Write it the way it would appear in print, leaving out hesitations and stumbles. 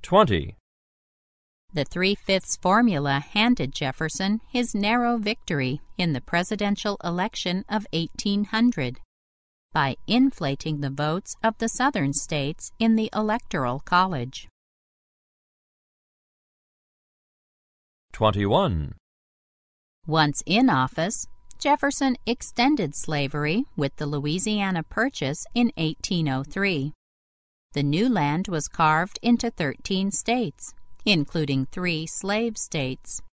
20. The 3/5 formula handed Jefferson his narrow victory in the presidential election of 1800 by inflating the votes of the Southern states in the Electoral College. 21. Once in office, Jefferson extended slavery with the Louisiana Purchase in 1803. The new land was carved into 13 states, including 3 slave states.